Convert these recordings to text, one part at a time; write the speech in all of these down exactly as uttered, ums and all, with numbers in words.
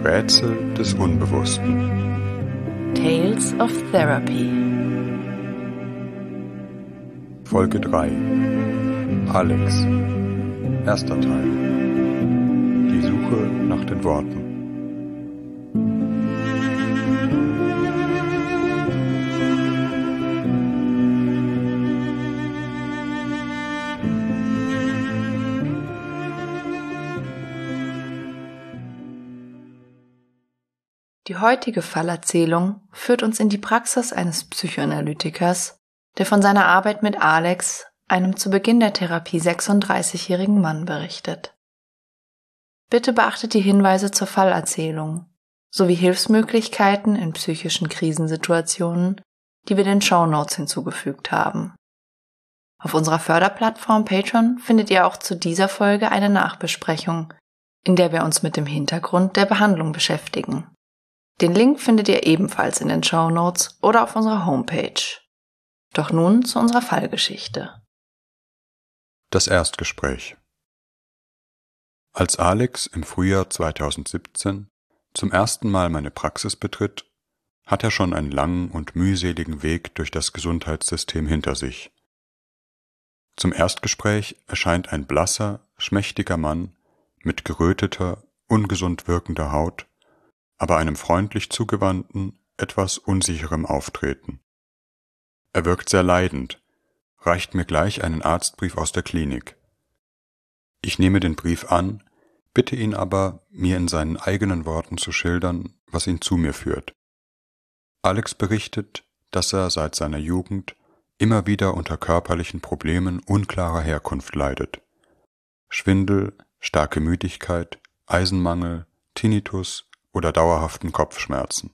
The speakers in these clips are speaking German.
Rätsel des Unbewussten. Tales of Therapy. Folge drei. Alex. Erster Teil. Die Suche nach den Worten. Die heutige Fallerzählung führt uns in die Praxis eines Psychoanalytikers, der von seiner Arbeit mit Alex, einem zu Beginn der Therapie sechsunddreißigjährigen Mann, berichtet. Bitte beachtet die Hinweise zur Fallerzählung sowie Hilfsmöglichkeiten in psychischen Krisensituationen, die wir den Shownotes hinzugefügt haben. Auf unserer Förderplattform Patreon findet ihr auch zu dieser Folge eine Nachbesprechung, in der wir uns mit dem Hintergrund der Behandlung beschäftigen. Den Link findet ihr ebenfalls in den Shownotes oder auf unserer Homepage. Doch nun zu unserer Fallgeschichte. Das Erstgespräch. Als Alex im Frühjahr zweitausendsiebzehn zum ersten Mal meine Praxis betritt, hat er schon einen langen und mühseligen Weg durch das Gesundheitssystem hinter sich. Zum Erstgespräch erscheint ein blasser, schmächtiger Mann mit geröteter, ungesund wirkender Haut, aber einem freundlich zugewandten, etwas unsicherem Auftreten. Er wirkt sehr leidend, reicht mir gleich einen Arztbrief aus der Klinik. Ich nehme den Brief an, bitte ihn aber, mir in seinen eigenen Worten zu schildern, was ihn zu mir führt. Alex berichtet, dass er seit seiner Jugend immer wieder unter körperlichen Problemen unklarer Herkunft leidet. Schwindel, starke Müdigkeit, Eisenmangel, Tinnitus oder dauerhaften Kopfschmerzen.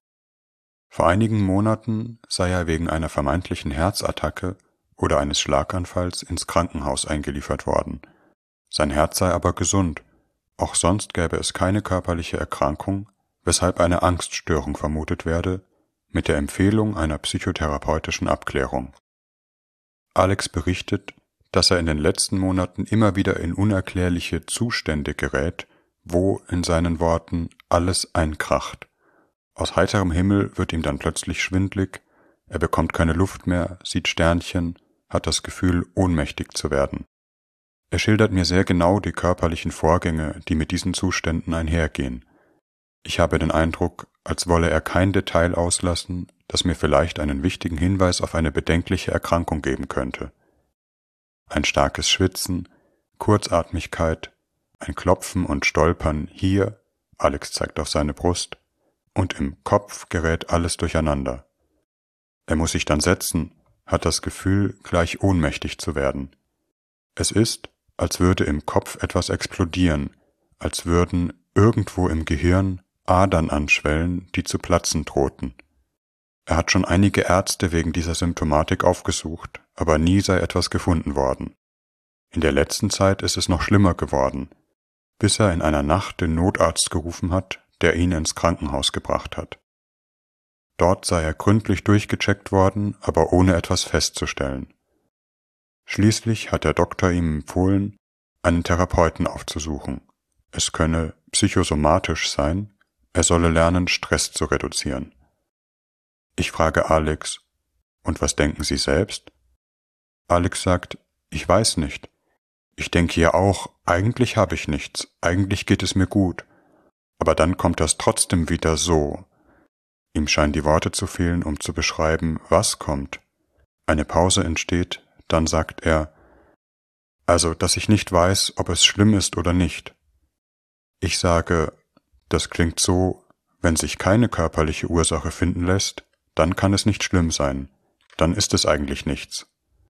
Vor einigen Monaten sei er wegen einer vermeintlichen Herzattacke oder eines Schlaganfalls ins Krankenhaus eingeliefert worden. Sein Herz sei aber gesund, auch sonst gäbe es keine körperliche Erkrankung, weshalb eine Angststörung vermutet werde, mit der Empfehlung einer psychotherapeutischen Abklärung. Alex berichtet, dass er in den letzten Monaten immer wieder in unerklärliche Zustände gerät, wo, in seinen Worten, alles einkracht. Aus heiterem Himmel wird ihm dann plötzlich schwindlig, er bekommt keine Luft mehr, sieht Sternchen, hat das Gefühl, ohnmächtig zu werden. Er schildert mir sehr genau die körperlichen Vorgänge, die mit diesen Zuständen einhergehen. Ich habe den Eindruck, als wolle er kein Detail auslassen, das mir vielleicht einen wichtigen Hinweis auf eine bedenkliche Erkrankung geben könnte. Ein starkes Schwitzen, Kurzatmigkeit, ein Klopfen und Stolpern hier, Alex zeigt auf seine Brust, und im Kopf gerät alles durcheinander. Er muss sich dann setzen, hat das Gefühl, gleich ohnmächtig zu werden. Es ist, als würde im Kopf etwas explodieren, als würden irgendwo im Gehirn Adern anschwellen, die zu platzen drohten. Er hat schon einige Ärzte wegen dieser Symptomatik aufgesucht, aber nie sei etwas gefunden worden. In der letzten Zeit ist es noch schlimmer geworden, bis er in einer Nacht den Notarzt gerufen hat, der ihn ins Krankenhaus gebracht hat. Dort sei er gründlich durchgecheckt worden, aber ohne etwas festzustellen. Schließlich hat der Doktor ihm empfohlen, einen Therapeuten aufzusuchen. Es könne psychosomatisch sein, er solle lernen, Stress zu reduzieren. Ich frage Alex, und was denken Sie selbst? Alex sagt, ich weiß nicht. Ich denke ja auch, eigentlich habe ich nichts, eigentlich geht es mir gut. Aber dann kommt das trotzdem wieder so. Ihm scheinen die Worte zu fehlen, um zu beschreiben, was kommt. Eine Pause entsteht, dann sagt er, also, dass ich nicht weiß, ob es schlimm ist oder nicht. Ich sage, das klingt so, wenn sich keine körperliche Ursache finden lässt, dann kann es nicht schlimm sein, dann ist es eigentlich nichts.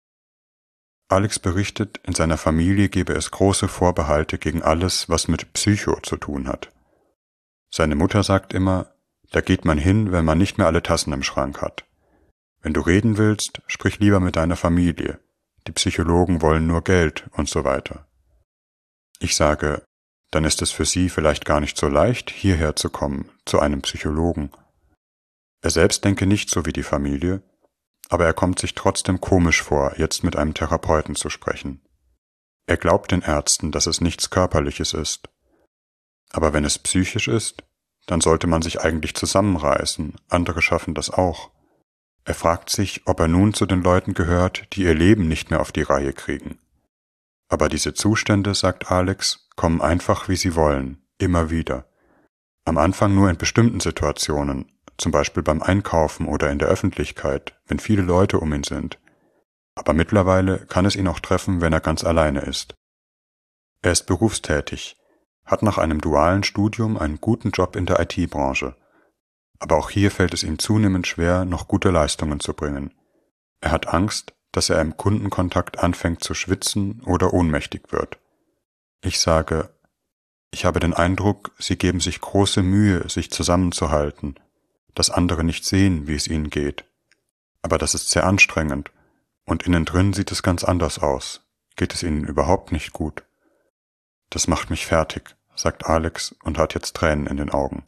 Alex berichtet, in seiner Familie gebe es große Vorbehalte gegen alles, was mit Psycho zu tun hat. Seine Mutter sagt immer, da geht man hin, wenn man nicht mehr alle Tassen im Schrank hat. Wenn du reden willst, sprich lieber mit deiner Familie. Die Psychologen wollen nur Geld und so weiter. Ich sage, dann ist es für sie vielleicht gar nicht so leicht, hierher zu kommen, zu einem Psychologen. Er selbst denke nicht so wie die Familie, aber er kommt sich trotzdem komisch vor, jetzt mit einem Therapeuten zu sprechen. Er glaubt den Ärzten, dass es nichts Körperliches ist. Aber wenn es psychisch ist, dann sollte man sich eigentlich zusammenreißen, andere schaffen das auch. Er fragt sich, ob er nun zu den Leuten gehört, die ihr Leben nicht mehr auf die Reihe kriegen. Aber diese Zustände, sagt Alex, kommen einfach, wie sie wollen, immer wieder. Am Anfang nur in bestimmten Situationen, zum Beispiel beim Einkaufen oder in der Öffentlichkeit, wenn viele Leute um ihn sind. Aber mittlerweile kann es ihn auch treffen, wenn er ganz alleine ist. Er ist berufstätig, hat nach einem dualen Studium einen guten Job in der I T-Branche. Aber auch hier fällt es ihm zunehmend schwer, noch gute Leistungen zu bringen. Er hat Angst, dass er im Kundenkontakt anfängt zu schwitzen oder ohnmächtig wird. Ich sage, ich habe den Eindruck, Sie geben sich große Mühe, sich zusammenzuhalten, dass andere nicht sehen, wie es Ihnen geht. Aber das ist sehr anstrengend, und innen drin sieht es ganz anders aus. Geht es Ihnen überhaupt nicht gut? Das macht mich fertig, sagt Alex und hat jetzt Tränen in den Augen.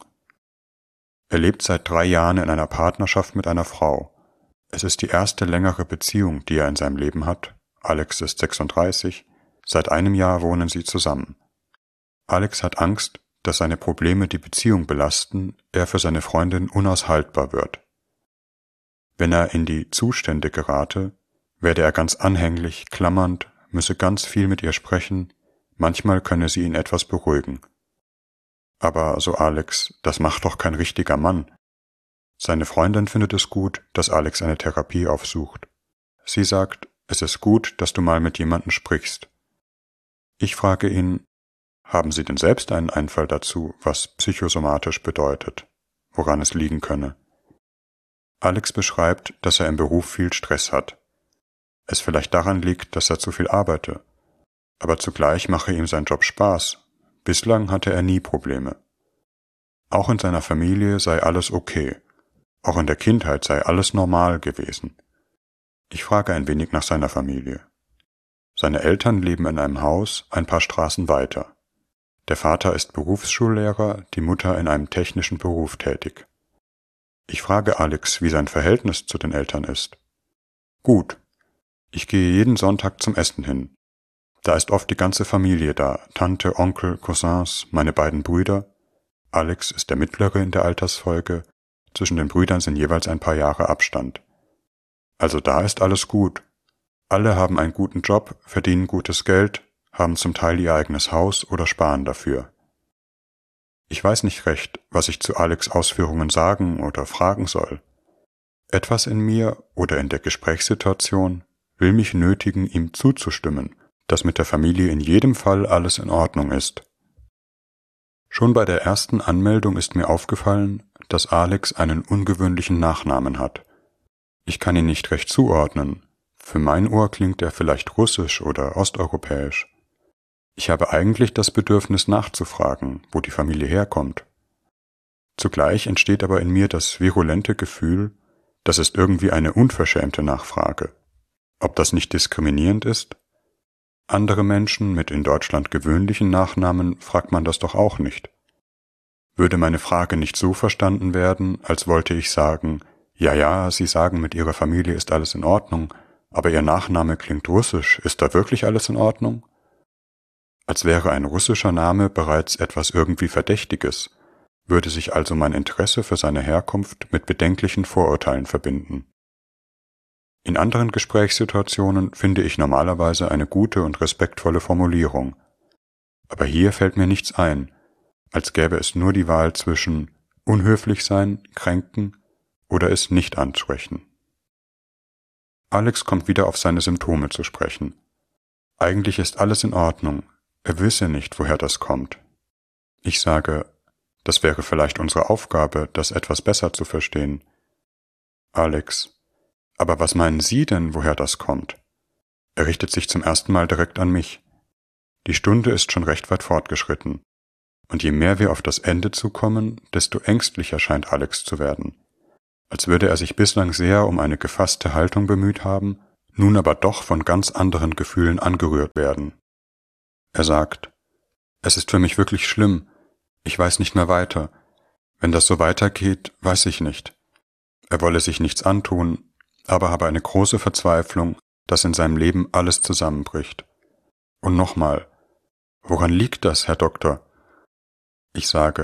Er lebt seit drei Jahren in einer Partnerschaft mit einer Frau. Es ist die erste längere Beziehung, die er in seinem Leben hat. Alex ist sechsunddreißig. Seit einem Jahr wohnen sie zusammen. Alex hat Angst, dass seine Probleme die Beziehung belasten, er für seine Freundin unaushaltbar wird. Wenn er in die Zustände gerate, werde er ganz anhänglich, klammernd, müsse ganz viel mit ihr sprechen, manchmal könne sie ihn etwas beruhigen. Aber, so Alex, das macht doch kein richtiger Mann. Seine Freundin findet es gut, dass Alex eine Therapie aufsucht. Sie sagt, es ist gut, dass du mal mit jemandem sprichst. Ich frage ihn, haben Sie denn selbst einen Einfall dazu, was psychosomatisch bedeutet, woran es liegen könne? Alex beschreibt, dass er im Beruf viel Stress hat. Es vielleicht daran liegt, dass er zu viel arbeite. Aber zugleich mache ihm sein Job Spaß. Bislang hatte er nie Probleme. Auch in seiner Familie sei alles okay. Auch in der Kindheit sei alles normal gewesen. Ich frage ein wenig nach seiner Familie. Seine Eltern leben in einem Haus ein paar Straßen weiter. Der Vater ist Berufsschullehrer, die Mutter in einem technischen Beruf tätig. Ich frage Alex, wie sein Verhältnis zu den Eltern ist. Gut. Ich gehe jeden Sonntag zum Essen hin. Da ist oft die ganze Familie da, Tante, Onkel, Cousins, meine beiden Brüder. Alex ist der Mittlere in der Altersfolge, zwischen den Brüdern sind jeweils ein paar Jahre Abstand. Also da ist alles gut. Alle haben einen guten Job, verdienen gutes Geld, haben zum Teil ihr eigenes Haus oder sparen dafür. Ich weiß nicht recht, was ich zu Alex' Ausführungen sagen oder fragen soll. Etwas in mir oder in der Gesprächssituation will mich nötigen, ihm zuzustimmen, dass mit der Familie in jedem Fall alles in Ordnung ist. Schon bei der ersten Anmeldung ist mir aufgefallen, dass Alex einen ungewöhnlichen Nachnamen hat. Ich kann ihn nicht recht zuordnen. Für mein Ohr klingt er vielleicht russisch oder osteuropäisch. Ich habe eigentlich das Bedürfnis nachzufragen, wo die Familie herkommt. Zugleich entsteht aber in mir das virulente Gefühl, das ist irgendwie eine unverschämte Nachfrage. Ob das nicht diskriminierend ist? Andere Menschen mit in Deutschland gewöhnlichen Nachnamen fragt man das doch auch nicht. Würde meine Frage nicht so verstanden werden, als wollte ich sagen, ja, ja, Sie sagen, mit Ihrer Familie ist alles in Ordnung, aber Ihr Nachname klingt russisch, ist da wirklich alles in Ordnung? Als wäre ein russischer Name bereits etwas irgendwie Verdächtiges, würde sich also mein Interesse für seine Herkunft mit bedenklichen Vorurteilen verbinden. In anderen Gesprächssituationen finde ich normalerweise eine gute und respektvolle Formulierung. Aber hier fällt mir nichts ein, als gäbe es nur die Wahl zwischen unhöflich sein, kränken oder es nicht ansprechen. Alex kommt wieder auf seine Symptome zu sprechen. Eigentlich ist alles in Ordnung, er wisse nicht, woher das kommt. Ich sage, das wäre vielleicht unsere Aufgabe, das etwas besser zu verstehen. Alex: Aber was meinen Sie denn, woher das kommt? Er richtet sich zum ersten Mal direkt an mich. Die Stunde ist schon recht weit fortgeschritten. Und je mehr wir auf das Ende zukommen, desto ängstlicher scheint Alex zu werden. Als würde er sich bislang sehr um eine gefasste Haltung bemüht haben, nun aber doch von ganz anderen Gefühlen angerührt werden. Er sagt: Es ist für mich wirklich schlimm. Ich weiß nicht mehr weiter. Wenn das so weitergeht, weiß ich nicht. Er wolle sich nichts antun, aber habe eine große Verzweiflung, dass in seinem Leben alles zusammenbricht. Und nochmal: Woran liegt das, Herr Doktor? Ich sage: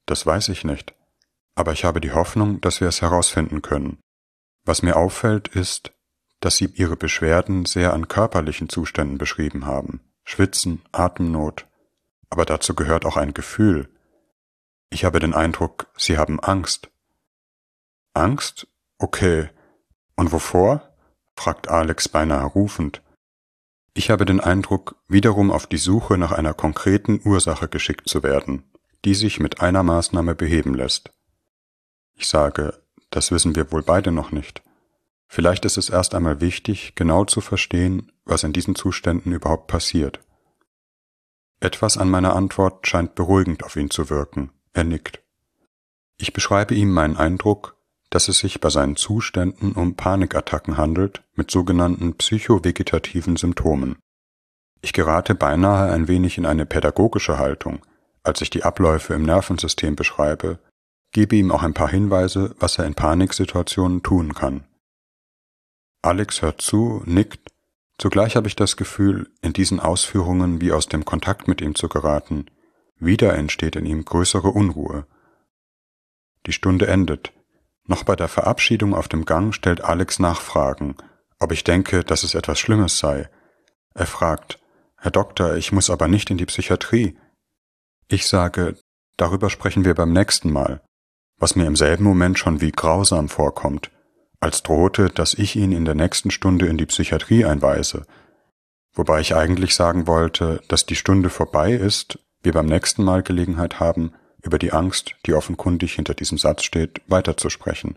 Das weiß ich nicht, aber ich habe die Hoffnung, dass wir es herausfinden können. Was mir auffällt, ist, dass Sie Ihre Beschwerden sehr an körperlichen Zuständen beschrieben haben. Schwitzen, Atemnot. Aber dazu gehört auch ein Gefühl. Ich habe den Eindruck, Sie haben Angst. Angst? Okay. Und wovor? Fragt Alex beinahe rufend. Ich habe den Eindruck, wiederum auf die Suche nach einer konkreten Ursache geschickt zu werden, die sich mit einer Maßnahme beheben lässt. Ich sage, das wissen wir wohl beide noch nicht. Vielleicht ist es erst einmal wichtig, genau zu verstehen, was in diesen Zuständen überhaupt passiert. Etwas an meiner Antwort scheint beruhigend auf ihn zu wirken. Er nickt. Ich beschreibe ihm meinen Eindruck, dass es sich bei seinen Zuständen um Panikattacken handelt mit sogenannten psychovegetativen Symptomen. Ich gerate beinahe ein wenig in eine pädagogische Haltung, als ich die Abläufe im Nervensystem beschreibe, gebe ihm auch ein paar Hinweise, was er in Paniksituationen tun kann. Alex hört zu, nickt. Zugleich habe ich das Gefühl, in diesen Ausführungen wie aus dem Kontakt mit ihm zu geraten. Wieder entsteht in ihm größere Unruhe. Die Stunde endet. Noch bei der Verabschiedung auf dem Gang stellt Alex Nachfragen, ob ich denke, dass es etwas Schlimmes sei. Er fragt, Herr Doktor, ich muss aber nicht in die Psychiatrie. Ich sage, darüber sprechen wir beim nächsten Mal, was mir im selben Moment schon wie grausam vorkommt, als drohte, dass ich ihn in der nächsten Stunde in die Psychiatrie einweise, wobei ich eigentlich sagen wollte, dass die Stunde vorbei ist, wir beim nächsten Mal Gelegenheit haben, über die Angst, die offenkundig hinter diesem Satz steht, weiterzusprechen.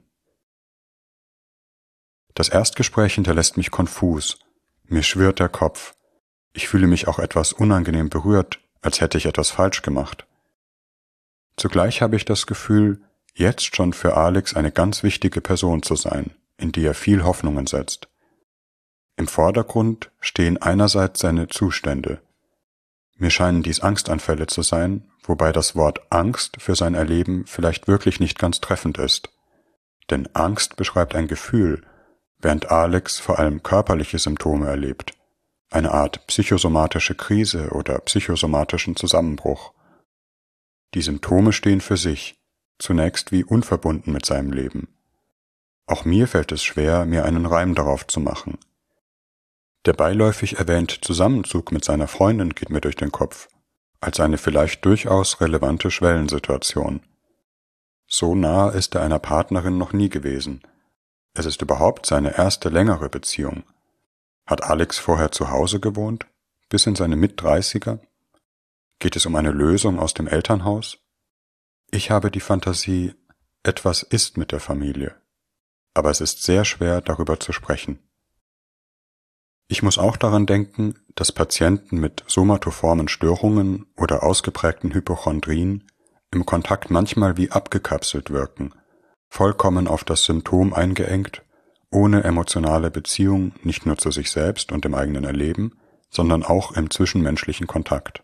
Das Erstgespräch hinterlässt mich konfus, mir schwirrt der Kopf, ich fühle mich auch etwas unangenehm berührt, als hätte ich etwas falsch gemacht. Zugleich habe ich das Gefühl, jetzt schon für Alex eine ganz wichtige Person zu sein, in die er viel Hoffnungen setzt. Im Vordergrund stehen einerseits seine Zustände. Mir scheinen dies Angstanfälle zu sein, wobei das Wort Angst für sein Erleben vielleicht wirklich nicht ganz treffend ist. Denn Angst beschreibt ein Gefühl, während Alex vor allem körperliche Symptome erlebt, eine Art psychosomatische Krise oder psychosomatischen Zusammenbruch. Die Symptome stehen für sich, zunächst wie unverbunden mit seinem Leben. Auch mir fällt es schwer, mir einen Reim darauf zu machen. Der beiläufig erwähnte Zusammenzug mit seiner Freundin geht mir durch den Kopf, als eine vielleicht durchaus relevante Schwellensituation. So nah ist er einer Partnerin noch nie gewesen. Es ist überhaupt seine erste längere Beziehung. Hat Alex vorher zu Hause gewohnt, bis in seine Mittdreißiger? Geht es um eine Lösung aus dem Elternhaus? Ich habe die Fantasie, etwas ist mit der Familie, aber es ist sehr schwer, darüber zu sprechen. Ich muss auch daran denken, dass Patienten mit somatoformen Störungen oder ausgeprägten Hypochondrien im Kontakt manchmal wie abgekapselt wirken, vollkommen auf das Symptom eingeengt, ohne emotionale Beziehung nicht nur zu sich selbst und dem eigenen Erleben, sondern auch im zwischenmenschlichen Kontakt.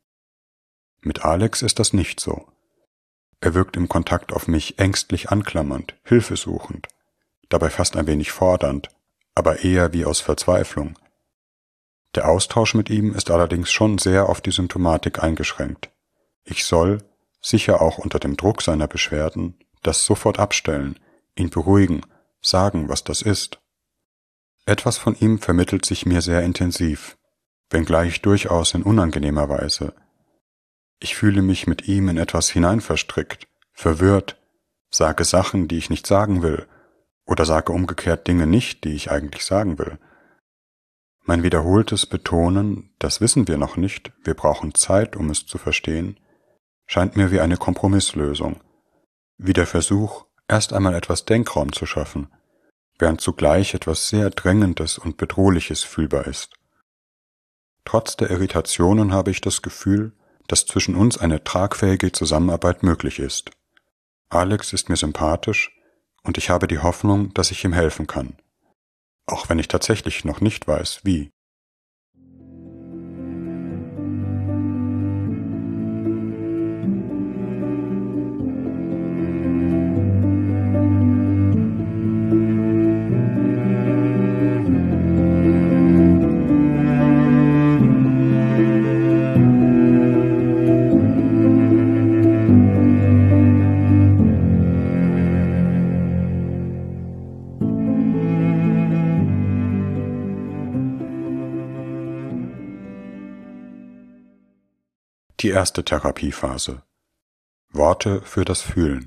Mit Alex ist das nicht so. Er wirkt im Kontakt auf mich ängstlich anklammernd, hilfesuchend, dabei fast ein wenig fordernd, aber eher wie aus Verzweiflung. Der Austausch mit ihm ist allerdings schon sehr auf die Symptomatik eingeschränkt. Ich soll, sicher auch unter dem Druck seiner Beschwerden, das sofort abstellen, ihn beruhigen, sagen, was das ist. Etwas von ihm vermittelt sich mir sehr intensiv, wenngleich durchaus in unangenehmer Weise. Ich fühle mich mit ihm in etwas hineinverstrickt, verwirrt, sage Sachen, die ich nicht sagen will, oder sage umgekehrt Dinge nicht, die ich eigentlich sagen will. Mein wiederholtes Betonen, das wissen wir noch nicht, wir brauchen Zeit, um es zu verstehen, scheint mir wie eine Kompromisslösung, wie der Versuch, erst einmal etwas Denkraum zu schaffen, während zugleich etwas sehr Drängendes und Bedrohliches fühlbar ist. Trotz der Irritationen habe ich das Gefühl, dass zwischen uns eine tragfähige Zusammenarbeit möglich ist. Alex ist mir sympathisch und ich habe die Hoffnung, dass ich ihm helfen kann, auch wenn ich tatsächlich noch nicht weiß, wie. Die erste Therapiephase. Worte für das Fühlen.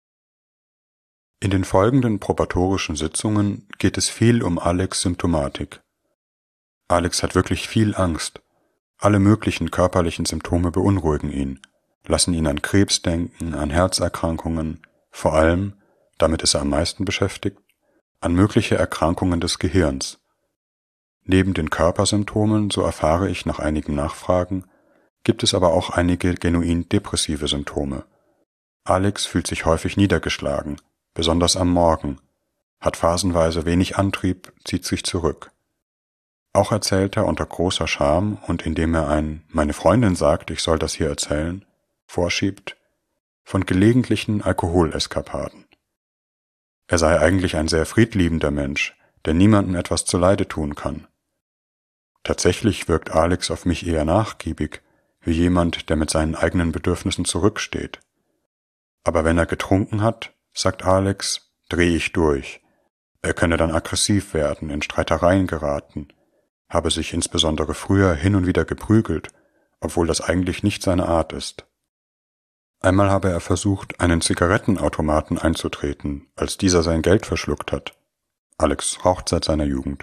In den folgenden probatorischen Sitzungen geht es viel um Alex' Symptomatik. Alex hat wirklich viel Angst. Alle möglichen körperlichen Symptome beunruhigen ihn, lassen ihn an Krebs denken, an Herzerkrankungen, vor allem, damit ist er am meisten beschäftigt, an mögliche Erkrankungen des Gehirns. Neben den Körpersymptomen, so erfahre ich nach einigen Nachfragen, gibt es aber auch einige genuin depressive Symptome. Alex fühlt sich häufig niedergeschlagen, besonders am Morgen, hat phasenweise wenig Antrieb, zieht sich zurück. Auch erzählt er unter großer Scham und indem er ein »Meine Freundin sagt, ich soll das hier erzählen« vorschiebt, von gelegentlichen Alkoholeskapaden. Er sei eigentlich ein sehr friedliebender Mensch, der niemandem etwas zuleide tun kann. Tatsächlich wirkt Alex auf mich eher nachgiebig, wie jemand, der mit seinen eigenen Bedürfnissen zurücksteht. Aber wenn er getrunken hat, sagt Alex, drehe ich durch. Er könne dann aggressiv werden, in Streitereien geraten, habe sich insbesondere früher hin und wieder geprügelt, obwohl das eigentlich nicht seine Art ist. Einmal habe er versucht, einen Zigarettenautomaten einzutreten, als dieser sein Geld verschluckt hat. Alex raucht seit seiner Jugend.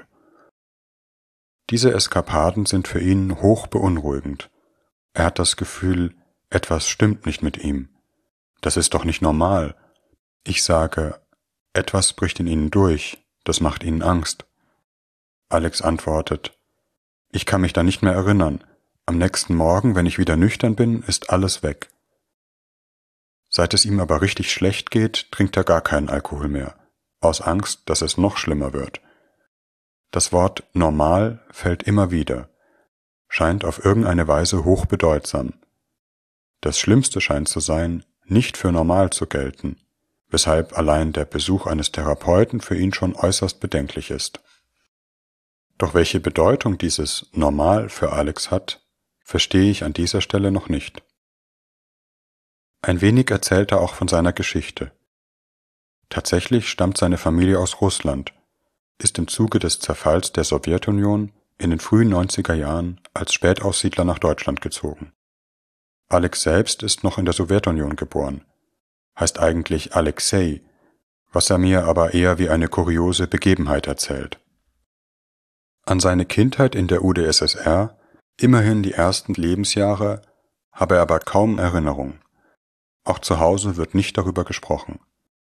Diese Eskapaden sind für ihn hoch beunruhigend. Er hat das Gefühl, etwas stimmt nicht mit ihm. Das ist doch nicht normal. Ich sage, etwas bricht in ihnen durch, das macht ihnen Angst. Alex antwortet, ich kann mich da nicht mehr erinnern. Am nächsten Morgen, wenn ich wieder nüchtern bin, ist alles weg. Seit es ihm aber richtig schlecht geht, trinkt er gar keinen Alkohol mehr, aus Angst, dass es noch schlimmer wird. Das Wort normal fällt immer wieder, scheint auf irgendeine Weise hochbedeutsam. Das Schlimmste scheint zu sein, nicht für normal zu gelten, weshalb allein der Besuch eines Therapeuten für ihn schon äußerst bedenklich ist. Doch welche Bedeutung dieses Normal für Alex hat, verstehe ich an dieser Stelle noch nicht. Ein wenig erzählt er auch von seiner Geschichte. Tatsächlich stammt seine Familie aus Russland, ist im Zuge des Zerfalls der Sowjetunion in den frühen neunziger Jahren als Spätaussiedler nach Deutschland gezogen. Alex selbst ist noch in der Sowjetunion geboren, heißt eigentlich Alexei, was er mir aber eher wie eine kuriose Begebenheit erzählt. An seine Kindheit in der U d S S R, immerhin die ersten Lebensjahre, habe er aber kaum Erinnerung. Auch zu Hause wird nicht darüber gesprochen.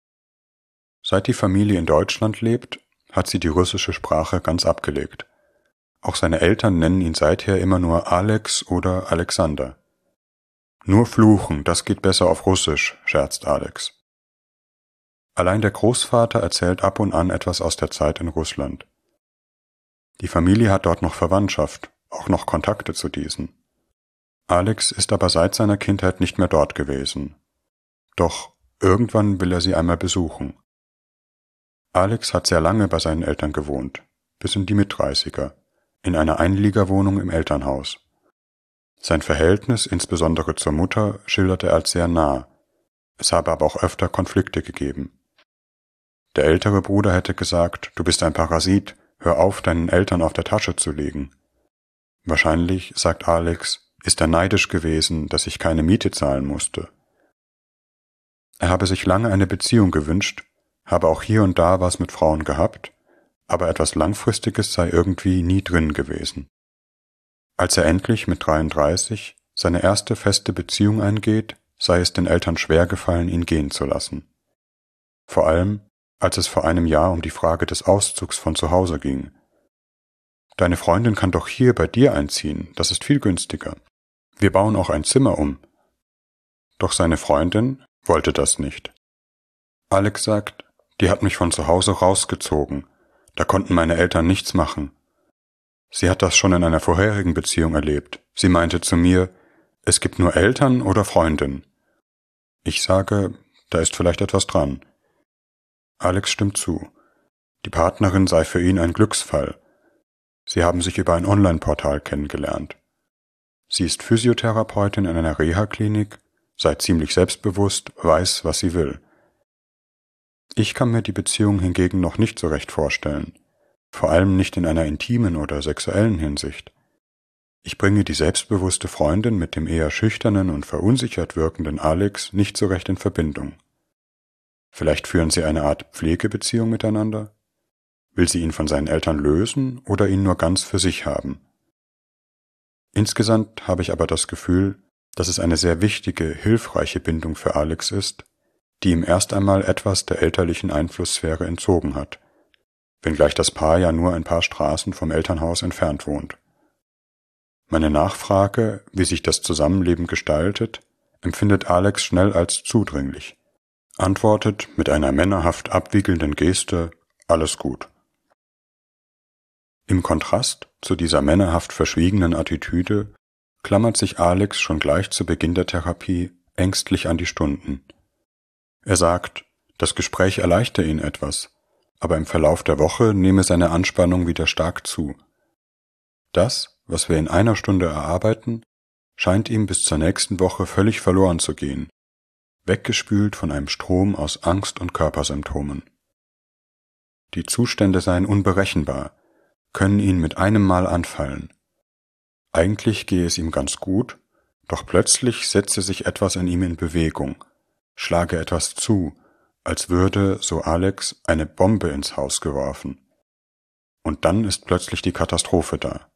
Seit die Familie in Deutschland lebt, hat sie die russische Sprache ganz abgelegt. Auch seine Eltern nennen ihn seither immer nur Alex oder Alexander. Nur fluchen, das geht besser auf Russisch, scherzt Alex. Allein der Großvater erzählt ab und an etwas aus der Zeit in Russland. Die Familie hat dort noch Verwandtschaft, auch noch Kontakte zu diesen. Alex ist aber seit seiner Kindheit nicht mehr dort gewesen. Doch irgendwann will er sie einmal besuchen. Alex hat sehr lange bei seinen Eltern gewohnt, bis in die Mitdreißiger, in einer Einliegerwohnung im Elternhaus. Sein Verhältnis, insbesondere zur Mutter, schildert er als sehr nah. Es habe aber auch öfter Konflikte gegeben. Der ältere Bruder hätte gesagt, du bist ein Parasit, hör auf, deinen Eltern auf der Tasche zu liegen. Wahrscheinlich, sagt Alex, ist er neidisch gewesen, dass ich keine Miete zahlen musste. Er habe sich lange eine Beziehung gewünscht, habe auch hier und da was mit Frauen gehabt, aber etwas Langfristiges sei irgendwie nie drin gewesen. Als er endlich mit dreiunddreißig seine erste feste Beziehung eingeht, sei es den Eltern schwer gefallen, ihn gehen zu lassen. Vor allem, als es vor einem Jahr um die Frage des Auszugs von zu Hause ging. Deine Freundin kann doch hier bei dir einziehen, das ist viel günstiger. Wir bauen auch ein Zimmer um. Doch seine Freundin wollte das nicht. Alex sagt, die hat mich von zu Hause rausgezogen, da konnten meine Eltern nichts machen. Sie hat das schon in einer vorherigen Beziehung erlebt. Sie meinte zu mir, es gibt nur Eltern oder Freundin. Ich sage, da ist vielleicht etwas dran. Alex stimmt zu. Die Partnerin sei für ihn ein Glücksfall. Sie haben sich über ein Online-Portal kennengelernt. Sie ist Physiotherapeutin in einer Reha-Klinik, sei ziemlich selbstbewusst, weiß, was sie will. Ich kann mir die Beziehung hingegen noch nicht so recht vorstellen, vor allem nicht in einer intimen oder sexuellen Hinsicht. Ich bringe die selbstbewusste Freundin mit dem eher schüchternen und verunsichert wirkenden Alex nicht so recht in Verbindung. Vielleicht führen sie eine Art Pflegebeziehung miteinander? Will sie ihn von seinen Eltern lösen oder ihn nur ganz für sich haben? Insgesamt habe ich aber das Gefühl, dass es eine sehr wichtige, hilfreiche Bindung für Alex ist, die ihm erst einmal etwas der elterlichen Einflusssphäre entzogen hat, wenngleich das Paar ja nur ein paar Straßen vom Elternhaus entfernt wohnt. Meine Nachfrage, wie sich das Zusammenleben gestaltet, empfindet Alex schnell als zudringlich, antwortet mit einer männerhaft abwiegelnden Geste: Alles gut. Im Kontrast zu dieser männerhaft verschwiegenen Attitüde klammert sich Alex schon gleich zu Beginn der Therapie ängstlich an die Stunden. Er sagt, das Gespräch erleichtere ihn etwas, aber im Verlauf der Woche nehme seine Anspannung wieder stark zu. Das, was wir in einer Stunde erarbeiten, scheint ihm bis zur nächsten Woche völlig verloren zu gehen, weggespült von einem Strom aus Angst und Körpersymptomen. Die Zustände seien unberechenbar, können ihn mit einem Mal anfallen. Eigentlich gehe es ihm ganz gut, doch plötzlich setze sich etwas in ihm in Bewegung, schlage etwas zu, als würde, so Alex, eine Bombe ins Haus geworfen. Und dann ist plötzlich die Katastrophe da.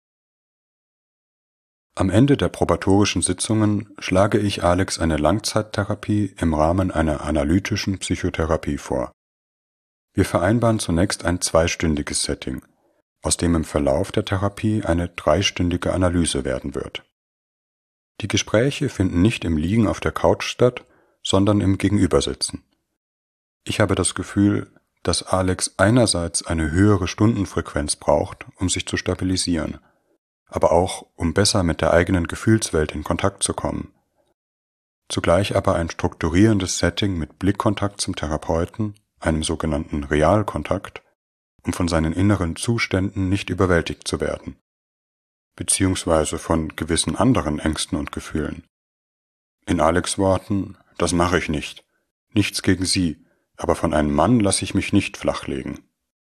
Am Ende der probatorischen Sitzungen schlage ich Alex eine Langzeittherapie im Rahmen einer analytischen Psychotherapie vor. Wir vereinbaren zunächst ein zweistündiges Setting, aus dem im Verlauf der Therapie eine dreistündige Analyse werden wird. Die Gespräche finden nicht im Liegen auf der Couch statt, sondern im Gegenübersitzen. Ich habe das Gefühl, dass Alex einerseits eine höhere Stundenfrequenz braucht, um sich zu stabilisieren, aber auch, um besser mit der eigenen Gefühlswelt in Kontakt zu kommen. Zugleich aber ein strukturierendes Setting mit Blickkontakt zum Therapeuten, einem sogenannten Realkontakt, um von seinen inneren Zuständen nicht überwältigt zu werden, beziehungsweise von gewissen anderen Ängsten und Gefühlen. In Alex' Worten: Das mache ich nicht. Nichts gegen Sie, aber von einem Mann lasse ich mich nicht flachlegen.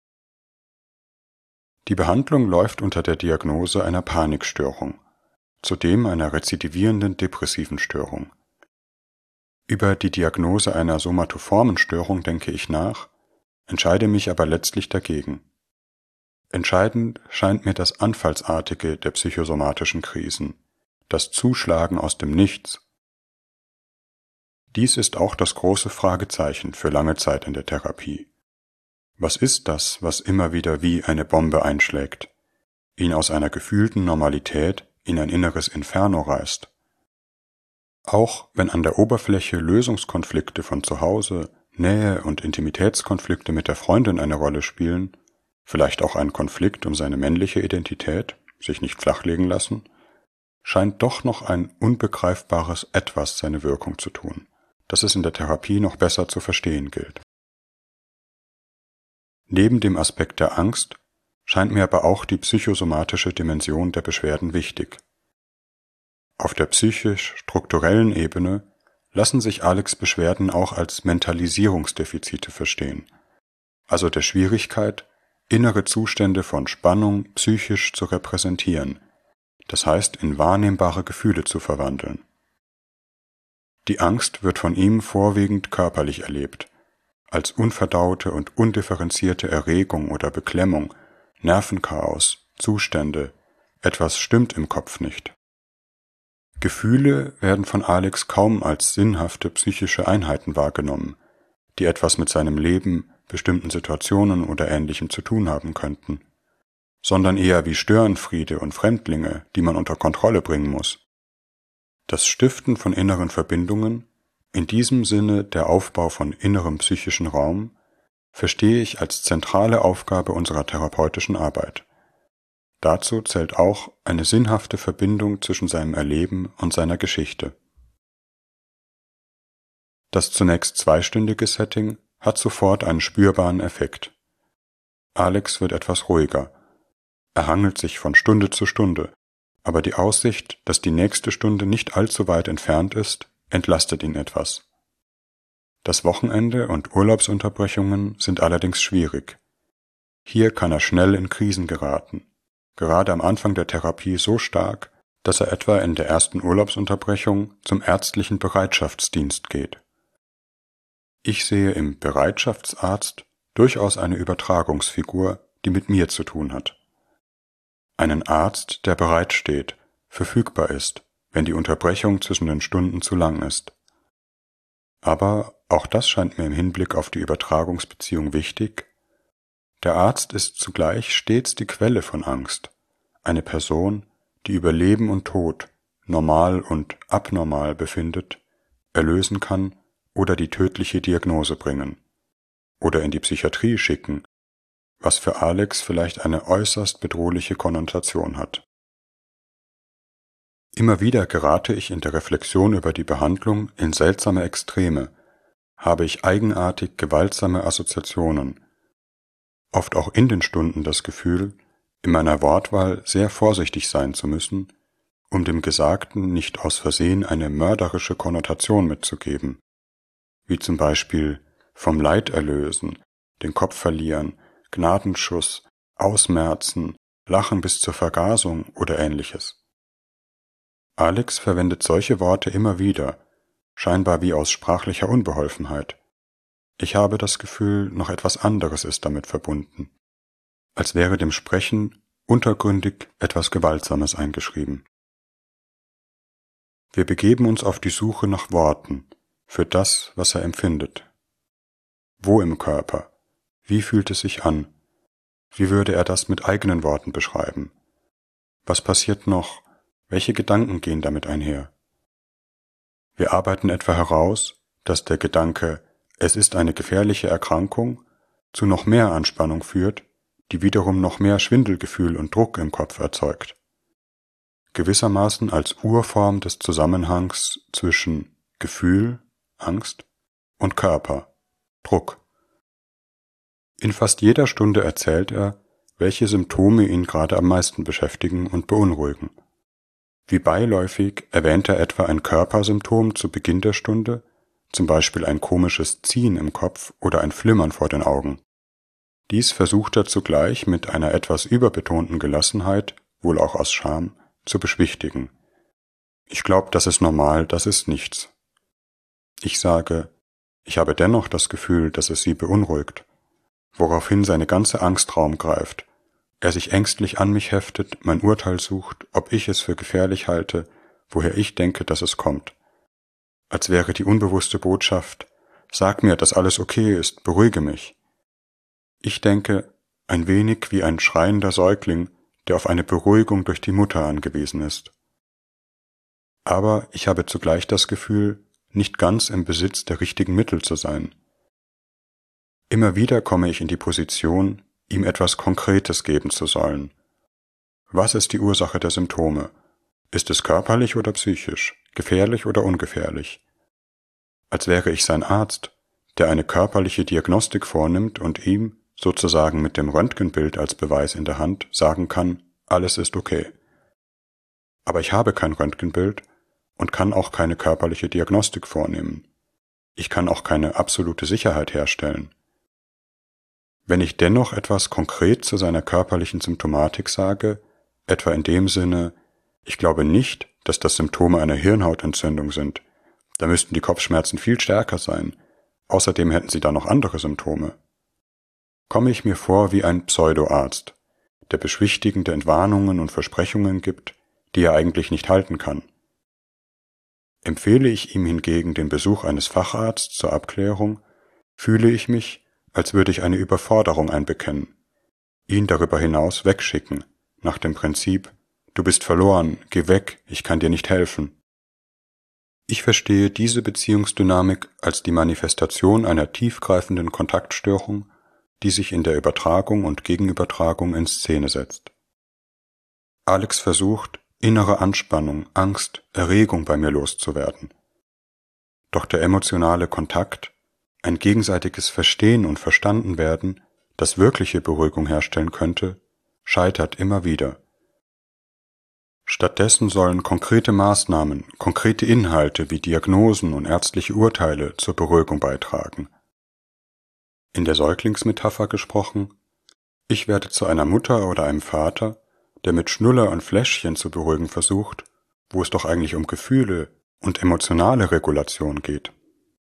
Die Behandlung läuft unter der Diagnose einer Panikstörung, zudem einer rezidivierenden depressiven Störung. Über die Diagnose einer somatoformen Störung denke ich nach, entscheide mich aber letztlich dagegen. Entscheidend scheint mir das Anfallsartige der psychosomatischen Krisen, das Zuschlagen aus dem Nichts. Dies ist auch das große Fragezeichen für lange Zeit in der Therapie. Was ist das, was immer wieder wie eine Bombe einschlägt, ihn aus einer gefühlten Normalität in ein inneres Inferno reißt? Auch wenn an der Oberfläche Lösungskonflikte von zu Hause, Nähe- und Intimitätskonflikte mit der Freundin eine Rolle spielen, vielleicht auch ein Konflikt um seine männliche Identität, sich nicht flachlegen lassen, scheint doch noch ein unbegreifbares Etwas seine Wirkung zu tun, das es in der Therapie noch besser zu verstehen gilt. Neben dem Aspekt der Angst scheint mir aber auch die psychosomatische Dimension der Beschwerden wichtig. Auf der psychisch-strukturellen Ebene lassen sich Alex' Beschwerden auch als Mentalisierungsdefizite verstehen, also der Schwierigkeit, innere Zustände von Spannung psychisch zu repräsentieren, das heißt in wahrnehmbare Gefühle zu verwandeln. Die Angst wird von ihm vorwiegend körperlich erlebt, als unverdaute und undifferenzierte Erregung oder Beklemmung, Nervenchaos, Zustände, etwas stimmt im Kopf nicht. Gefühle werden von Alex kaum als sinnhafte psychische Einheiten wahrgenommen, die etwas mit seinem Leben, bestimmten Situationen oder Ähnlichem zu tun haben könnten, sondern eher wie Störenfriede und Fremdlinge, die man unter Kontrolle bringen muss. Das Stiften von inneren Verbindungen, in diesem Sinne der Aufbau von innerem psychischen Raum, verstehe ich als zentrale Aufgabe unserer therapeutischen Arbeit. Dazu zählt auch eine sinnhafte Verbindung zwischen seinem Erleben und seiner Geschichte. Das zunächst zweistündige Setting hat sofort einen spürbaren Effekt. Alex wird etwas ruhiger. Er hangelt sich von Stunde zu Stunde, aber die Aussicht, dass die nächste Stunde nicht allzu weit entfernt ist, entlastet ihn etwas. Das Wochenende und Urlaubsunterbrechungen sind allerdings schwierig. Hier kann er schnell in Krisen geraten. gerade am Anfang der Therapie so stark, dass er etwa in der ersten Urlaubsunterbrechung zum ärztlichen Bereitschaftsdienst geht. Ich sehe im Bereitschaftsarzt durchaus eine Übertragungsfigur, die mit mir zu tun hat. Einen Arzt, der bereitsteht, verfügbar ist, wenn die Unterbrechung zwischen den Stunden zu lang ist. Aber auch das scheint mir im Hinblick auf die Übertragungsbeziehung wichtig. Der Arzt ist zugleich stets die Quelle von Angst, eine Person, die über Leben und Tod, normal und abnormal befindet, erlösen kann oder die tödliche Diagnose bringen oder in die Psychiatrie schicken, was für Alex vielleicht eine äußerst bedrohliche Konnotation hat. Immer wieder gerate ich in der Reflexion über die Behandlung in seltsame Extreme, habe ich eigenartig gewaltsame Assoziationen, oft auch in den Stunden das Gefühl, in meiner Wortwahl sehr vorsichtig sein zu müssen, um dem Gesagten nicht aus Versehen eine mörderische Konnotation mitzugeben, wie zum Beispiel vom Leid erlösen, den Kopf verlieren, Gnadenschuss, ausmerzen, Lachen bis zur Vergasung oder ähnliches. Alex verwendet solche Worte immer wieder, scheinbar wie aus sprachlicher Unbeholfenheit. Ich habe das Gefühl, noch etwas anderes ist damit verbunden, als wäre dem Sprechen untergründig etwas Gewaltsames eingeschrieben. Wir begeben uns auf die Suche nach Worten für das, was er empfindet. Wo im Körper? Wie fühlt es sich an? Wie würde er das mit eigenen Worten beschreiben? Was passiert noch? Welche Gedanken gehen damit einher? Wir arbeiten etwa heraus, dass der Gedanke, es ist eine gefährliche Erkrankung, zu noch mehr Anspannung führt, die wiederum noch mehr Schwindelgefühl und Druck im Kopf erzeugt. Gewissermaßen als Urform des Zusammenhangs zwischen Gefühl, Angst, und Körper, Druck. In fast jeder Stunde erzählt er, welche Symptome ihn gerade am meisten beschäftigen und beunruhigen. Wie beiläufig erwähnt er etwa ein Körpersymptom zu Beginn der Stunde, zum Beispiel ein komisches Ziehen im Kopf oder ein Flimmern vor den Augen. Dies versucht er zugleich mit einer etwas überbetonten Gelassenheit, wohl auch aus Scham, zu beschwichtigen. Ich glaube, das ist normal, das ist nichts. Ich sage, ich habe dennoch das Gefühl, dass es Sie beunruhigt, woraufhin seine ganze Angst Raum greift, er sich ängstlich an mich heftet, mein Urteil sucht, ob ich es für gefährlich halte, woher ich denke, dass es kommt. Als wäre die unbewusste Botschaft, sag mir, dass alles okay ist, beruhige mich. Ich denke, ein wenig wie ein schreiender Säugling, der auf eine Beruhigung durch die Mutter angewiesen ist. Aber ich habe zugleich das Gefühl, nicht ganz im Besitz der richtigen Mittel zu sein. Immer wieder komme ich in die Position, ihm etwas Konkretes geben zu sollen. Was ist die Ursache der Symptome? Ist es körperlich oder psychisch, gefährlich oder ungefährlich? Als wäre ich sein Arzt, der eine körperliche Diagnostik vornimmt und ihm, sozusagen mit dem Röntgenbild als Beweis in der Hand, sagen kann, alles ist okay. Aber ich habe kein Röntgenbild und kann auch keine körperliche Diagnostik vornehmen. Ich kann auch keine absolute Sicherheit herstellen. Wenn ich dennoch etwas konkret zu seiner körperlichen Symptomatik sage, etwa in dem Sinne, ich glaube nicht, dass das Symptome einer Hirnhautentzündung sind, da müssten die Kopfschmerzen viel stärker sein, außerdem hätten sie da noch andere Symptome. Komme ich mir vor wie ein Pseudoarzt, der beschwichtigende Entwarnungen und Versprechungen gibt, die er eigentlich nicht halten kann. Empfehle ich ihm hingegen den Besuch eines Facharztes zur Abklärung, fühle ich mich, als würde ich eine Überforderung einbekennen, ihn darüber hinaus wegschicken, nach dem Prinzip, du bist verloren, geh weg, ich kann dir nicht helfen. Ich verstehe diese Beziehungsdynamik als die Manifestation einer tiefgreifenden Kontaktstörung, die sich in der Übertragung und Gegenübertragung in Szene setzt. Alex versucht, innere Anspannung, Angst, Erregung bei mir loszuwerden. Doch der emotionale Kontakt, ein gegenseitiges Verstehen und Verstandenwerden, das wirkliche Beruhigung herstellen könnte, scheitert immer wieder. Stattdessen sollen konkrete Maßnahmen, konkrete Inhalte wie Diagnosen und ärztliche Urteile zur Beruhigung beitragen. In der Säuglingsmetapher gesprochen, ich werde zu einer Mutter oder einem Vater, der mit Schnuller und Fläschchen zu beruhigen versucht, wo es doch eigentlich um Gefühle und emotionale Regulation geht.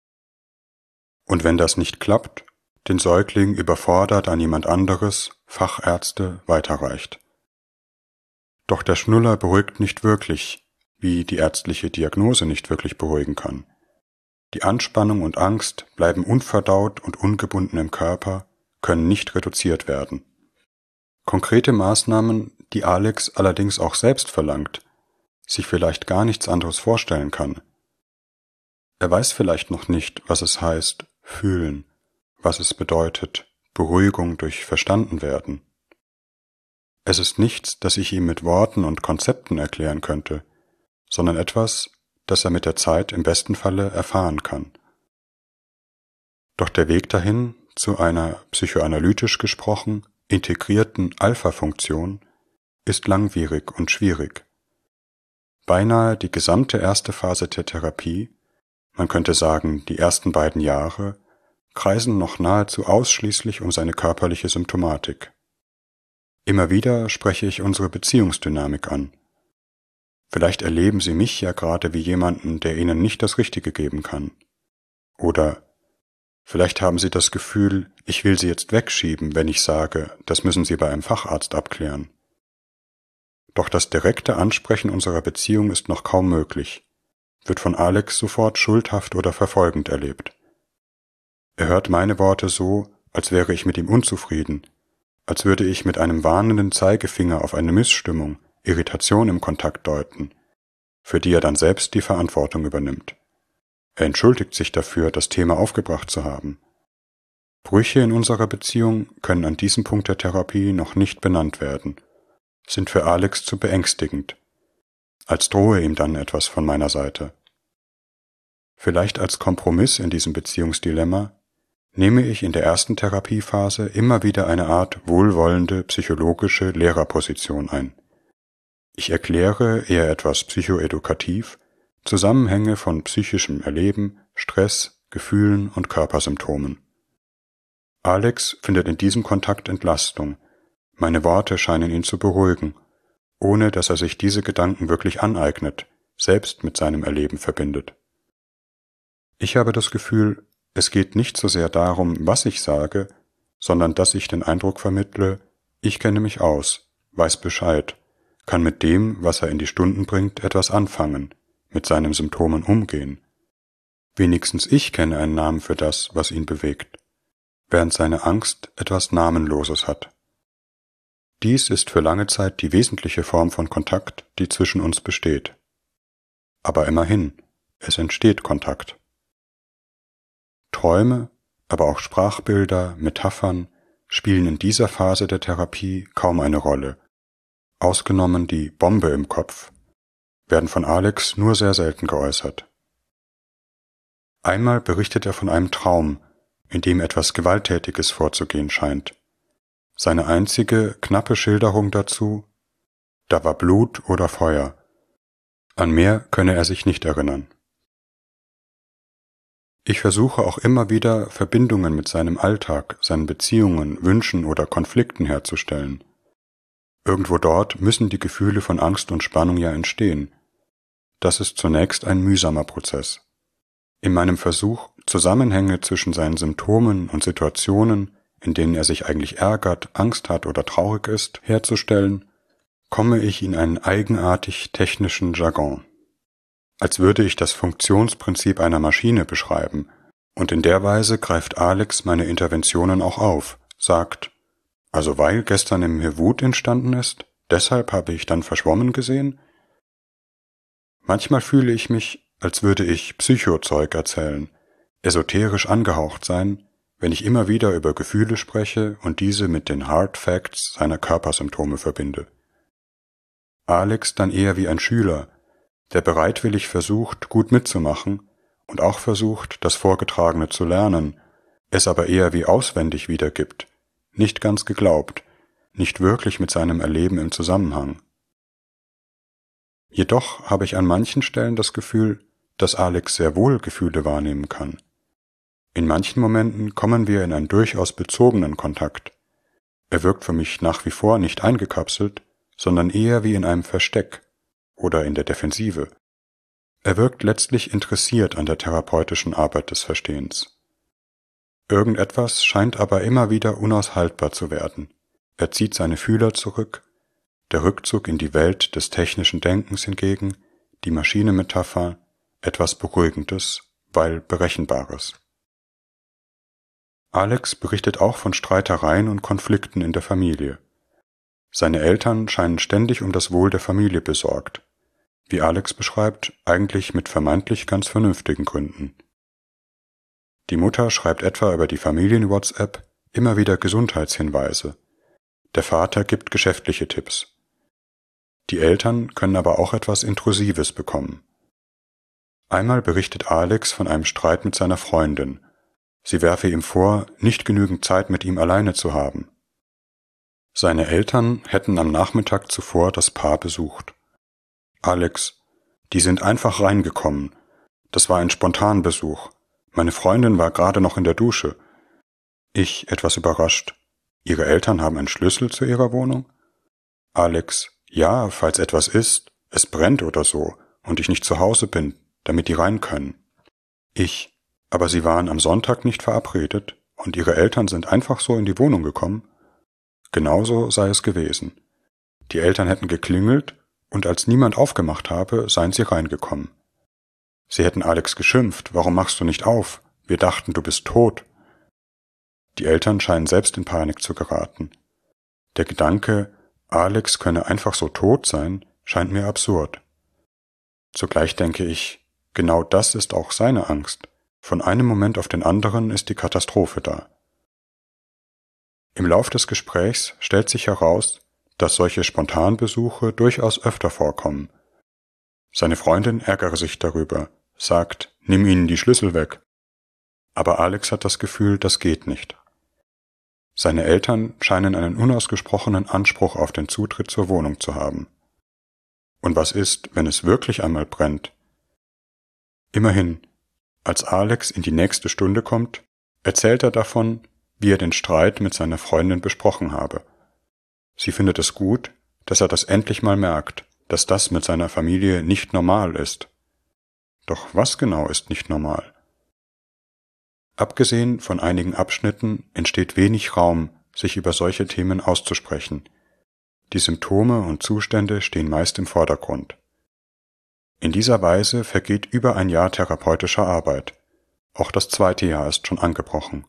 Und wenn das nicht klappt, den Säugling überfordert an jemand anderes, Fachärzte, weiterreicht. Doch der Schnuller beruhigt nicht wirklich, wie die ärztliche Diagnose nicht wirklich beruhigen kann. Die Anspannung und Angst bleiben unverdaut und ungebunden im Körper, können nicht reduziert werden. Konkrete Maßnahmen, die Alex allerdings auch selbst verlangt, sich vielleicht gar nichts anderes vorstellen kann. Er weiß vielleicht noch nicht, was es heißt, fühlen, was es bedeutet, Beruhigung durch Verstandenwerden. Es ist nichts, das ich ihm mit Worten und Konzepten erklären könnte, sondern etwas, das er mit der Zeit im besten Falle erfahren kann. Doch der Weg dahin, zu einer psychoanalytisch gesprochen, integrierten Alpha-Funktion, ist langwierig und schwierig. Beinahe die gesamte erste Phase der Therapie, man könnte sagen die ersten beiden Jahre, kreisen noch nahezu ausschließlich um seine körperliche Symptomatik. Immer wieder spreche ich unsere Beziehungsdynamik an. Vielleicht erleben Sie mich ja gerade wie jemanden, der Ihnen nicht das Richtige geben kann. Oder vielleicht haben Sie das Gefühl, ich will Sie jetzt wegschieben, wenn ich sage, das müssen Sie bei einem Facharzt abklären. Doch das direkte Ansprechen unserer Beziehung ist noch kaum möglich, wird von Alex sofort schuldhaft oder verfolgend erlebt. Er hört meine Worte so, als wäre ich mit ihm unzufrieden, als würde ich mit einem warnenden Zeigefinger auf eine Missstimmung, Irritation im Kontakt deuten, für die er dann selbst die Verantwortung übernimmt. Er entschuldigt sich dafür, das Thema aufgebracht zu haben. Brüche in unserer Beziehung können an diesem Punkt der Therapie noch nicht benannt werden, sind für Alex zu beängstigend, als drohe ihm dann etwas von meiner Seite. Vielleicht als Kompromiss in diesem Beziehungsdilemma nehme ich in der ersten Therapiephase immer wieder eine Art wohlwollende psychologische Lehrerposition ein. Ich erkläre eher etwas psychoedukativ Zusammenhänge von psychischem Erleben, Stress, Gefühlen und Körpersymptomen. Alex findet in diesem Kontakt Entlastung. Meine Worte scheinen ihn zu beruhigen, ohne dass er sich diese Gedanken wirklich aneignet, selbst mit seinem Erleben verbindet. Ich habe das Gefühl, es geht nicht so sehr darum, was ich sage, sondern dass ich den Eindruck vermittle, ich kenne mich aus, weiß Bescheid, kann mit dem, was er in die Stunden bringt, etwas anfangen, mit seinen Symptomen umgehen. Wenigstens ich kenne einen Namen für das, was ihn bewegt, während seine Angst etwas Namenloses hat. Dies ist für lange Zeit die wesentliche Form von Kontakt, die zwischen uns besteht. Aber immerhin, es entsteht Kontakt. Träume, aber auch Sprachbilder, Metaphern spielen in dieser Phase der Therapie kaum eine Rolle. Ausgenommen die Bombe im Kopf, werden von Alex nur sehr selten geäußert. Einmal berichtet er von einem Traum, in dem etwas Gewalttätiges vorzugehen scheint. Seine einzige, knappe Schilderung dazu: Da war Blut oder Feuer. An mehr könne er sich nicht erinnern. Ich versuche auch immer wieder, Verbindungen mit seinem Alltag, seinen Beziehungen, Wünschen oder Konflikten herzustellen. Irgendwo dort müssen die Gefühle von Angst und Spannung ja entstehen. Das ist zunächst ein mühsamer Prozess. In meinem Versuch, Zusammenhänge zwischen seinen Symptomen und Situationen, in denen er sich eigentlich ärgert, Angst hat oder traurig ist, herzustellen, komme ich in einen eigenartig technischen Jargon. Als würde ich das Funktionsprinzip einer Maschine beschreiben, und in der Weise greift Alex meine Interventionen auch auf, sagt: Also weil gestern in mir Wut entstanden ist, deshalb habe ich dann verschwommen gesehen? Manchmal fühle ich mich, als würde ich Psychozeug erzählen, esoterisch angehaucht sein, wenn ich immer wieder über Gefühle spreche und diese mit den Hard Facts seiner Körpersymptome verbinde. Alex dann eher wie ein Schüler, der bereitwillig versucht, gut mitzumachen und auch versucht, das Vorgetragene zu lernen, es aber eher wie auswendig wiedergibt, nicht ganz geglaubt, nicht wirklich mit seinem Erleben im Zusammenhang. Jedoch habe ich an manchen Stellen das Gefühl, dass Alex sehr wohl Gefühle wahrnehmen kann. In manchen Momenten kommen wir in einen durchaus bezogenen Kontakt. Er wirkt für mich nach wie vor nicht eingekapselt, sondern eher wie in einem Versteck oder in der Defensive. Er wirkt letztlich interessiert an der therapeutischen Arbeit des Verstehens. Irgendetwas scheint aber immer wieder unaushaltbar zu werden. Er zieht seine Fühler zurück, der Rückzug in die Welt des technischen Denkens hingegen, die Maschinenmetapher, etwas Beruhigendes, weil Berechenbares. Alex berichtet auch von Streitereien und Konflikten in der Familie. Seine Eltern scheinen ständig um das Wohl der Familie besorgt. Wie Alex beschreibt, eigentlich mit vermeintlich ganz vernünftigen Gründen. Die Mutter schreibt etwa über die Familien-WhatsApp immer wieder Gesundheitshinweise. Der Vater gibt geschäftliche Tipps. Die Eltern können aber auch etwas Intrusives bekommen. Einmal berichtet Alex von einem Streit mit seiner Freundin. Sie werfe ihm vor, nicht genügend Zeit mit ihm alleine zu haben. Seine Eltern hätten am Nachmittag zuvor das Paar besucht. Alex: Die sind einfach reingekommen. Das war ein Spontanbesuch. Meine Freundin war gerade noch in der Dusche. Ich, etwas überrascht: Ihre Eltern haben einen Schlüssel zu ihrer Wohnung? Alex: Ja, falls etwas ist, es brennt oder so, und ich nicht zu Hause bin, damit die rein können. Ich: Aber Sie waren am Sonntag nicht verabredet, und Ihre Eltern sind einfach so in die Wohnung gekommen? Genauso sei es gewesen. Die Eltern hätten geklingelt, und als niemand aufgemacht habe, seien sie reingekommen. Sie hätten Alex geschimpft: Warum machst du nicht auf? Wir dachten, du bist tot. Die Eltern scheinen selbst in Panik zu geraten. Der Gedanke, Alex könne einfach so tot sein, scheint mir absurd. Zugleich denke ich, genau das ist auch seine Angst. Von einem Moment auf den anderen ist die Katastrophe da. Im Lauf des Gesprächs stellt sich heraus, dass solche Spontanbesuche durchaus öfter vorkommen. Seine Freundin ärgere sich darüber, sagt: Nimm ihnen die Schlüssel weg. Aber Alex hat das Gefühl, das geht nicht. Seine Eltern scheinen einen unausgesprochenen Anspruch auf den Zutritt zur Wohnung zu haben. Und was ist, wenn es wirklich einmal brennt? Immerhin, als Alex in die nächste Stunde kommt, erzählt er davon, wie er den Streit mit seiner Freundin besprochen habe. Sie findet es gut, dass er das endlich mal merkt, dass das mit seiner Familie nicht normal ist. Doch was genau ist nicht normal? Abgesehen von einigen Abschnitten entsteht wenig Raum, sich über solche Themen auszusprechen. Die Symptome und Zustände stehen meist im Vordergrund. In dieser Weise vergeht über ein Jahr therapeutischer Arbeit. Auch das zweite Jahr ist schon angebrochen.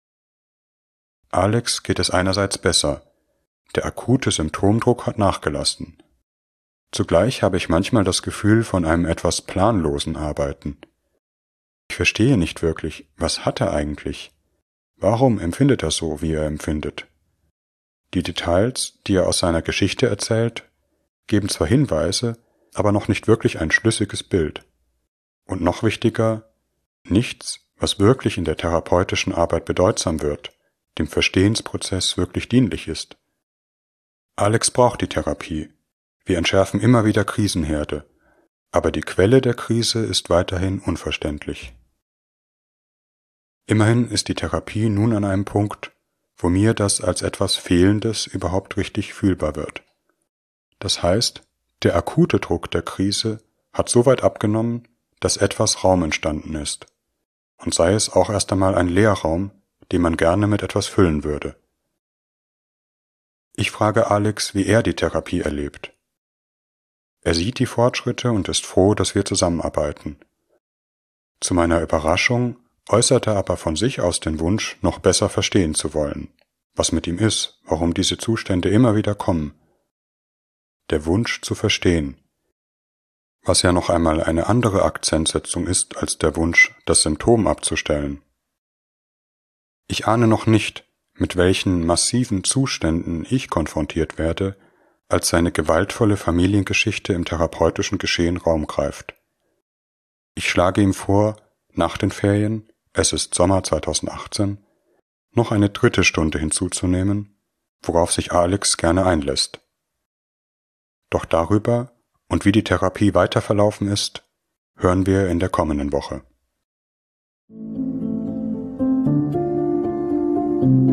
Alex geht es einerseits besser. Der akute Symptomdruck hat nachgelassen. Zugleich habe ich manchmal das Gefühl von einem etwas planlosen Arbeiten. Ich verstehe nicht wirklich, was hat er eigentlich? Warum empfindet er so, wie er empfindet? Die Details, die er aus seiner Geschichte erzählt, geben zwar Hinweise, aber noch nicht wirklich ein schlüssiges Bild. Und noch wichtiger, nichts, was wirklich in der therapeutischen Arbeit bedeutsam wird, dem Verstehensprozess wirklich dienlich ist. Alex braucht die Therapie. Wir entschärfen immer wieder Krisenherde, aber die Quelle der Krise ist weiterhin unverständlich. Immerhin ist die Therapie nun an einem Punkt, wo mir das als etwas Fehlendes überhaupt richtig fühlbar wird. Das heißt, der akute Druck der Krise hat so weit abgenommen, dass etwas Raum entstanden ist, und sei es auch erst einmal ein Leerraum, den man gerne mit etwas füllen würde. Ich frage Alex, wie er die Therapie erlebt. Er sieht die Fortschritte und ist froh, dass wir zusammenarbeiten. Zu meiner Überraschung äußert er aber von sich aus den Wunsch, noch besser verstehen zu wollen, was mit ihm ist, warum diese Zustände immer wieder kommen. Der Wunsch zu verstehen, was ja noch einmal eine andere Akzentsetzung ist als der Wunsch, das Symptom abzustellen. Ich ahne noch nicht, mit welchen massiven Zuständen ich konfrontiert werde, als seine gewaltvolle Familiengeschichte im therapeutischen Geschehen Raum greift. Ich schlage ihm vor, nach den Ferien, es ist Sommer zweitausendachtzehn, noch eine dritte Stunde hinzuzunehmen, worauf sich Alex gerne einlässt. Doch darüber und wie die Therapie weiter verlaufen ist, hören wir in der kommenden Woche.